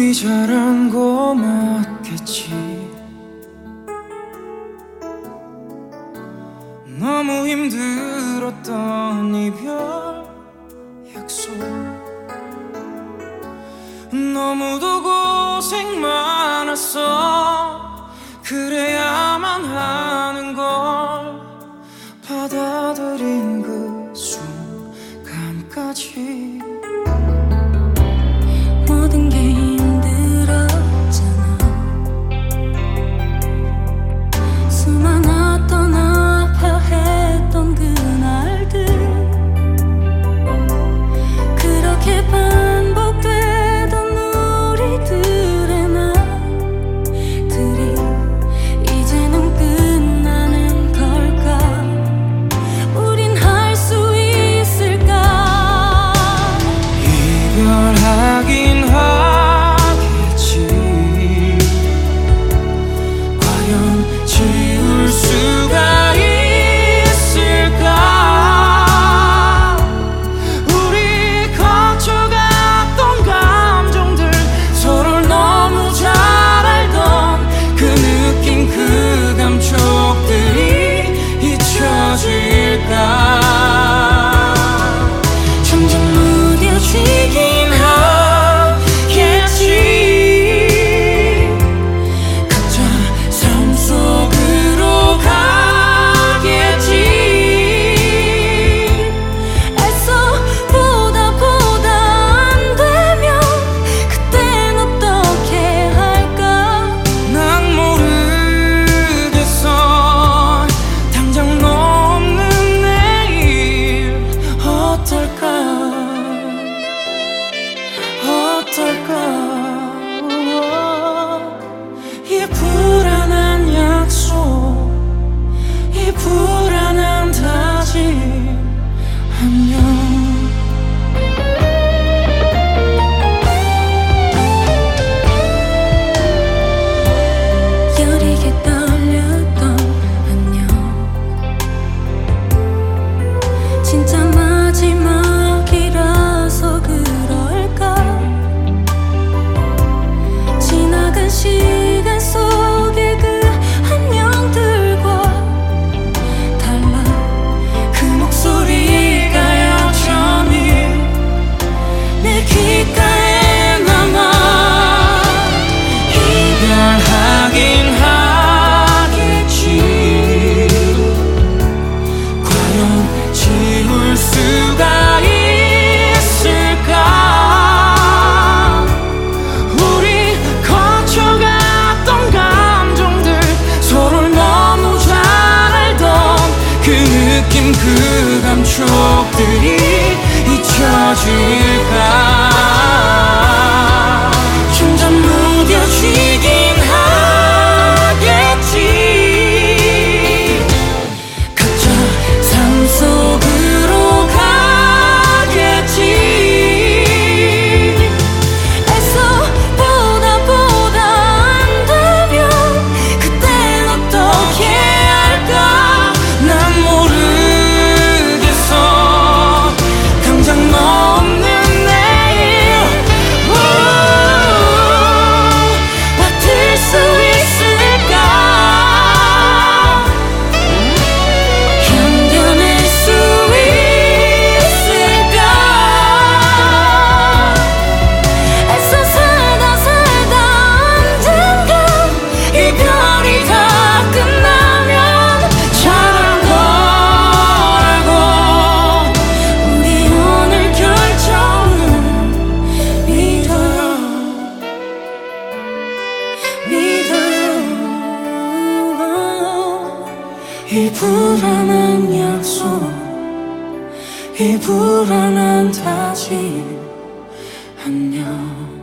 우리 잘한 거 맞겠지. 너무 힘들었던 이별 약속, 너무도 고생 많았어. 그래야만 하는 걸 받아들인 그 순간까지 모든 게 힘들었잖아. 수많았던 아파했던 그날들, 그렇게 반복되던 우리들의 날들이 이제는 끝나는 걸까? 우린 할 수 있을까? 이별하긴 하겠지. 과연 지울 수가 있을까? 우리 거쳐갔던 감정들, 서로를 너무 잘 알던 그 느낌, 그 감촉들이 잊혀질까? 점점 무뎌지긴 하겠지. 각자 삶 속으로 가겠지. 애써 보다 안 되면 그땐 어떻게 할까? 난 모르겠어. 당장 너 없는 내일 어떨까? 이 불안한 약속, 이 불안한 다짐, 안녕. 여리게 떨렸던 안녕, 진짜 마지막이라서 그럴까? 지나간 시간 속의 그 안녕들과 달라. 그 목소리가 여전히 내 귓가에 남아. 이별하긴 하겠지. 과연 지울 수가 있을까? 우리 거쳐갔던 감정들, 서로를 너무 잘 알던 그 느낌, 그 감촉들이 잊혀질까? 점점 무뎌지긴 하겠지. 각자 삶 속으로 가겠지. 애써 보다 안 되면 그땐 어떻게 할까? 난 모르겠어. 당장 너 없는 내일 버틸 수 있을까? 견뎌낼 수 있을까? 애써 살다 언젠가 이별이 다 끝나면 잘한 거라고. 우리 오늘 결정은 믿어요. 이 불안한 약속, 이 불안한 다짐, 안녕.